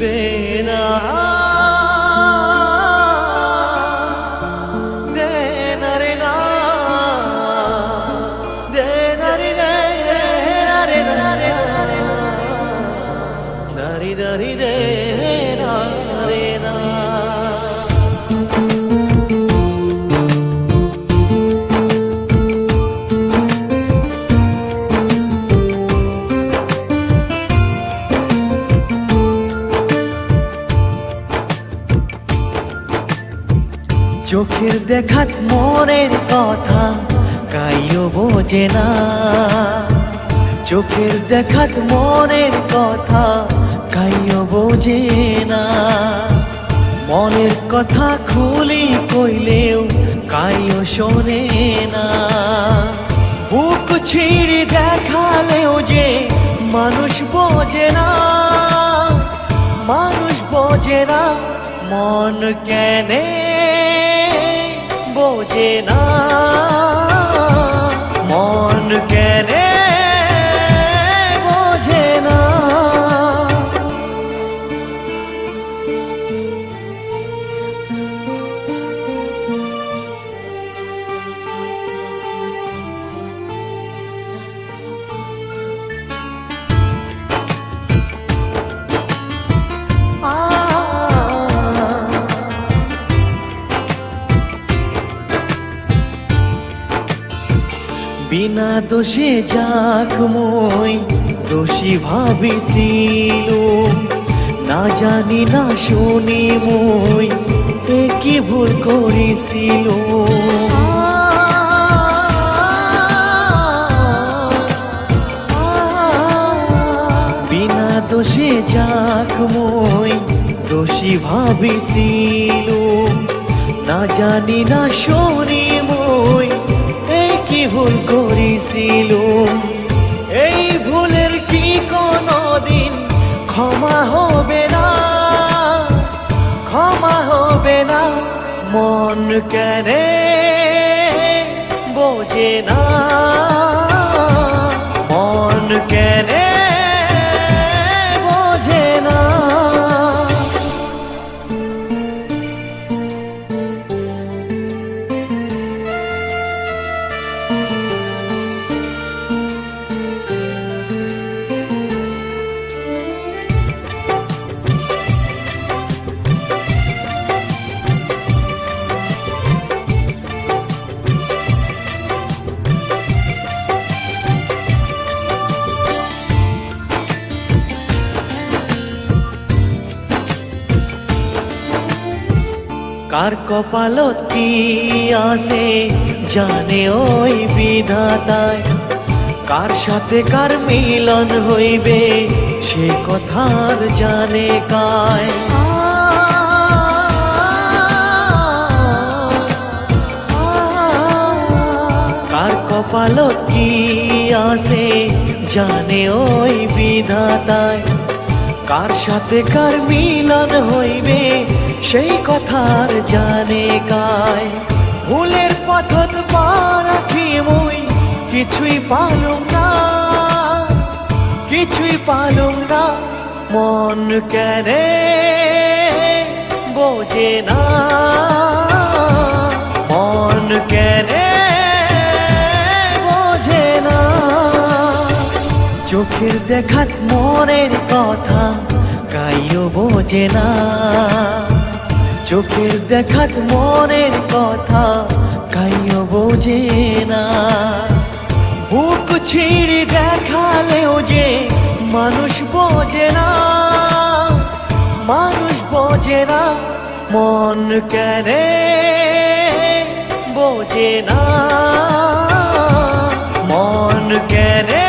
মিলবে না। দে না রে না, দে না রে রে না রে না রে না রে না রে রে না রে না। চোখের দেখাত মনের কথা কাইও বোঝে না। চোখের দেখাত মনের কথা কাইও বোঝে না। মনের কথা খুলি কইলেও কাইও শোনে না। বুক ছিঁড়ে দেখালেও যে মানুষ বোঝে না, মানুষ বোঝে না। মন কেনে বোঝে না, মন কেনে বোঝে না। বিনা দোষে যাক মই দোষী ভাবিছিল, না জানি না শুনি মই কি ভুল করেছিল। বিনা দোষে যাক মই দোষী ভাবিছিল, না জানি না শুনি মই কি ভুল করেছিল। এই ভুলের কি কোনদিন ক্ষমা হবে না, ক্ষমা হবে না। মন কেনে বোঝে না, মন কেনে বোঝে না। কার কপালত কি আছে জানে ওই বিধাতায়, কার সাথে কার মিলন হইবে সে কথার জানে কায়। কার কপালত কি আছে জানে ওই বিধাতায়, কার সাথে কার মিলন হইবে সেই কথার জানে কায়। ভুলের পথত পা রাখি মই কিছুই পালুম না, কিছুই পালুম না। মন কেনে বোঝে না, মন কেনে বোঝে না। চোখের দেখাত মনের কথা কাইও বোঝে না। চোখের দেখাত মনের কথা কাইও বোঝে না। বুক ছিঁড়ে দেখালেও যে মানুষ বোঝে না, মানুষ বোঝে না। মন কেনে বোঝে না, মন কেনে